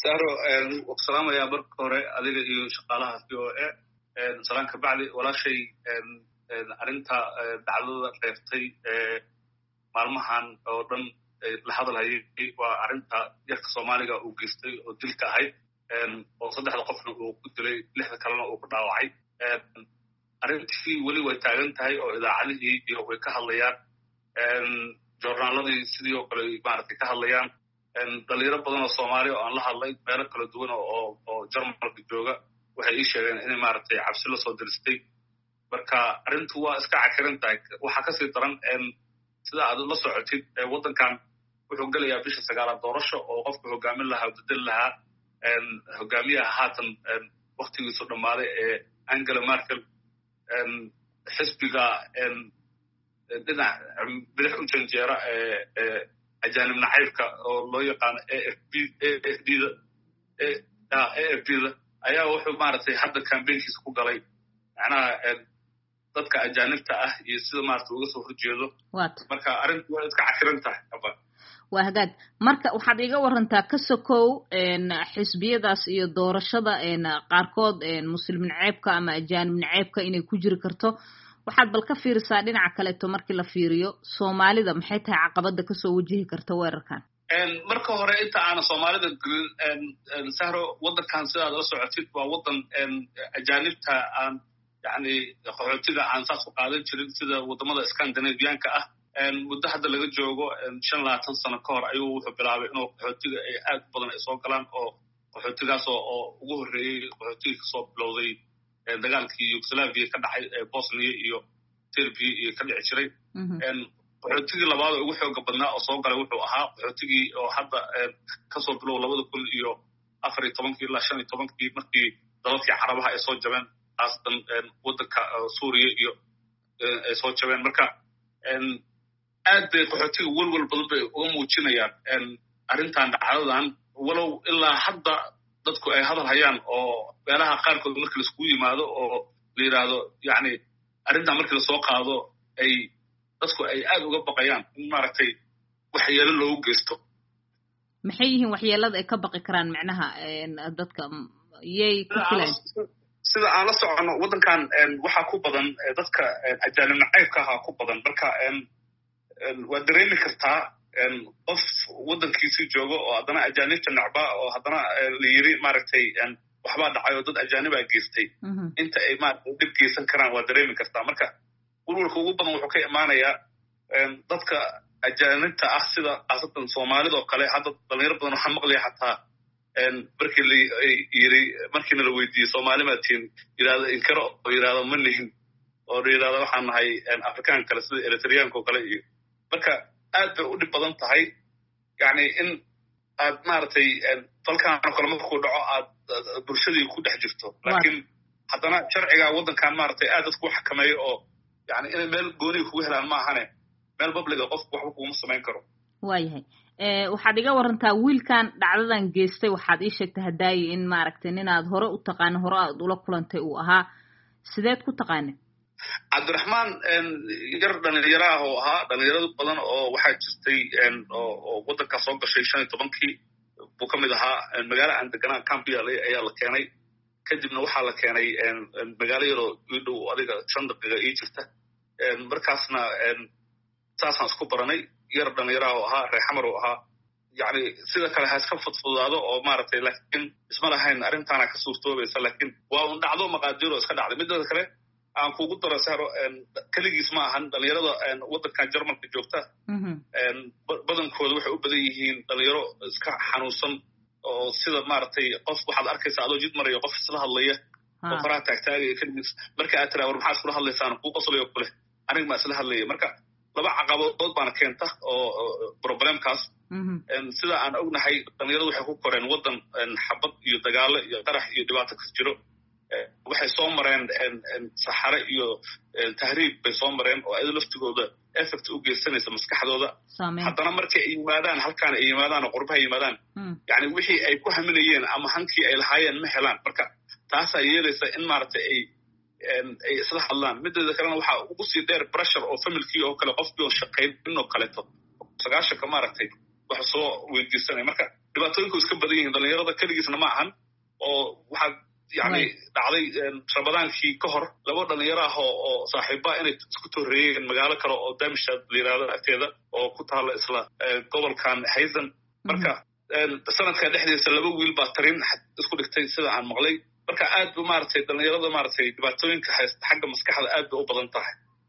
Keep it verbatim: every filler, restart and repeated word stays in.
sahro salaam ayaa marka hore adiga iyo shaqaalaha v o a salaan ka bacdi walaashay arrinta dacdada reeftay maalmahan oo dhan la hadalhayay waa arrinta yarka soomaaliga uu geystay oo dilka ahayd oo saddexda qofna uu ku dilay lixda kalena uu ku dhaawacay arrintii weli way taagan tahay oo idaacadihii iyo way ka hadlayaan joornaaladii sidii oo kale maaragtay ka hadlayaan dhalinyaro badan oo soomaali oo aan la hadlay meelo kala duwan oo oo jarmalka jooga waxay ii sheegeen inay maaragtay cabsi la soo diristay marka arrintu waa iska cakiran tahay waxaa kasii daran sida aad la socotid waddankan wuxuu gelayaa bisha sagaalaad doorasho oo qofka hogaamin lahaa oo bedel lahaa hogaamiyaha haatan waktigiisu dhammaaday ee angela merkel xisbiga dhinac bidix u janjeera ee ajaanib nacaybka oo loo yaqaano a f b a f d da a f b da ayaa wuxuu maaragtay hadda cambaynkiisa ku galay macnaha dadka ajaanibta ah iyo sida maaragtay uga soo horjeedo marka arrintu waa iska cakiran tahay waa hagaag marka waxaad iga warantaa ka sokow xisbiyadaas iyo doorashada qaarkood muslim naceebka ama ajaanib naceebka inay ku jiri karto waxaad bal ka fiirisaa dhinaca kaleeto markii la fiiriyo soomaalida maxay tahay caqabada kasoo wajihi karta weerarkan marka hore inta aana soomaalida gelin sahro waddankan sidaad la socotid waa waddan ajaanibta aan yani qaxootiga aan saas u qaadan jirin sida waddamada scandinavianka ah muddo hadda laga joogo shan labaatan sano ka hor ayuu wuxuu bilaabay inuu qaxootiga ay aad badan ay soo galaan oo qaxootigaas oo ugu horreeyey qaxootiga kasoo bilowday dagaalkii yugoslavia ka dhacay bosnia iyo serbia iyo ka dhici jiray qaxootigii labaad oo ugu xooga badnaa oo soo galay wuxuu ahaa qaxootigii oo hadda kasoo bilow labada kun iyo afar iyo tobankii ilaa shan iyo tobankii markii dalalkii carabaha ay soo jabeen haasatan waddanka suuriya iyo ay soo jabeen marka aad bay qaxootiga welwel badan bay uga muujinayaan arrintan dhacdadan walow ilaa hadda dadku ay hadal hayaan oo meelaha qaarkood markii laiskugu yimaado oo la yidhaahdo yani arrintan markii lasoo qaado ay dadku ay aad uga baqayaan in maaragtay waxyeelo loogu geysto maxay yihiin waxyeelada ay ka baqi karaan macnaha dadka yay ku filayn sida aan la socono waddankan waxaa ku badan dadka ajaanib nacaybka ahaa ku badan marka waad dareemi kartaa qof waddankiisii joogo oo haddana ajaanibta nacba oo haddana la yiri maaragtay waxbaa dhacay oo dad ajaanibaa geystay inta ay maaragtay dhib geysan karaan waad dareemi kartaa marka welwalka ugu badan wuxuu ka imaanayaa dadka ajaanibta ah sida khaasatan soomaalida oo kale hadda dhalinyaro badan waxaa maqlaya xataa markii la yiri markiina la weydiiyey soomaali maa tihin yidhahdo inkaro oo yidhahdo ma nihin oo yidhahdo waxaan nahay afrikaan kale sida eritriyaanka oo kale iyo marka aad bay u dhib badan tahay yani in aad maaragtay falkaanoo kale markuu dhaco aad bulshadii ku dhex jirto laakiin haddana sharciga waddankan maaragtay aad dadku u xakameeyo oo yani inay meel gooniga kugu helaan ma ahane meel babliga qofku waxba kuguma samayn karo waayahay waxaad iga warantaa wiilkan dhacdadan geystay waxaad ii sheegtay hadaayi in maaragtay ninaad hore u taqaano hore aad ula kulantay uu ahaa sideed ku taqaana cabdiraxmaan yar dhalinyaro ah oo ahaa dhalinyarado badan oo waxaa jirtay oo waddankaa soo gashay shan iyo tobankii buu ka mid ahaa magaalo aan deganaa cambiale ayaa la keenay kadibna waxaa la keenay magaalo yaroo ii dhow adiga shan daqiiqa ii jirta markaasna saasaan isku baranay yar dhalinyaraha oo ahaa reer xamar oo ahaa yani sida kale ha iska fudfudaado oo maaragtay laakiin isma lahayn arrintaana ka suurtoobaysa laakiin waa un dhacdo maqaadiir oo iska dhacday midada kale aan kugu daro sahro keligiis ma ahan dhalinyarada waddankan jarmalka joogta badankooda waxay u badan yihiin dhalinyaro iska xanuunsan oo sida maaragtay qof waxaad arkaysaa adoo jid maraya qof isla hadlaya oo faraha taagtaagaya keligiis marka aad tiraa war maxaa iskula hadlaysaan kuu qoslayo kule aniga maa isla hadlaya marka laba caqabadood baana keenta oo problemkaas sida aan ognahay dhalinyaradu waxay ku koreen waddan xabad iyo dagaalo iyo qarax iyo dhibaato kas jiro waxay soo mareen saxare iyo tahriib bay soo mareen oo ayado laftigooda effect u geysanaysa maskaxdooda haddana markay ay yimaadaan halkaan ay yimaadaan oo qurbaha yimaadaan yani wixii ay ku haminayeen ama hankii ay lahaayeen ma helaan marka taasaa yeelaysa in maaragtay ay ay isla hadlaan mideeda kalena waxaa ugu sii dheer pressure oo familkii oo kale qofkii oo shaqaynin oo kaleeto sagaashanka maaragtay wax soo weydiisanaya marka dhibaatooyinku iska badan yihiin dhalinyarada keligiisna ma ahan oo waxaa yani dhacday rabadaankii ka hor laba dhalinyaro ah oo oo saaxiiba inay isku torreeyeen magaalo kale oo Darmstadt la yiraahdo agteeda oo ku taala isla gobolkan Hessen marka sanadka dhexdiisa laba wiil baa tarin isku dhigtay sida aan maqlay marka aad u maartay dhalinyarada maartay dhibaatooyinka haysta xagga maskaxda aad u badan tahay